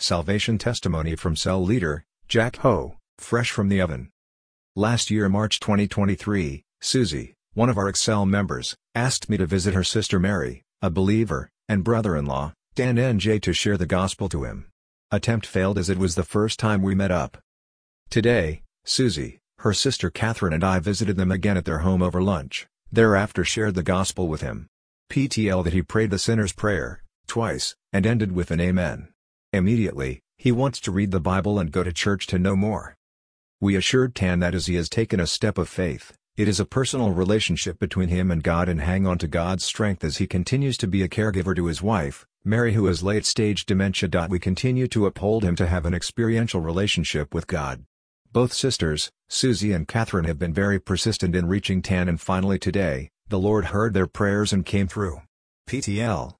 Salvation testimony from cell leader, Jack Ho, fresh from the oven. Last year March 2023, Susie, one of our Excel members, asked me to visit her sister Mary, a believer, and brother-in-law, Dan NJ, to share the gospel to him. Attempt failed as it was the first time we met up. Today, Susie, her sister Catherine and I visited them again at their home over lunch, thereafter shared the gospel with him. PTL that he prayed the sinner's prayer, twice, and ended with an amen. Immediately, he wants to read the Bible and go to church to know more. We assured Tan that as he has taken a step of faith, it is a personal relationship between him and God, and hang on to God's strength as he continues to be a caregiver to his wife, Mary, who has late-stage dementia. We continue to uphold him to have an experiential relationship with God. Both sisters, Susie and Catherine, have been very persistent in reaching Tan, and finally today, the Lord heard their prayers and came through. PTL.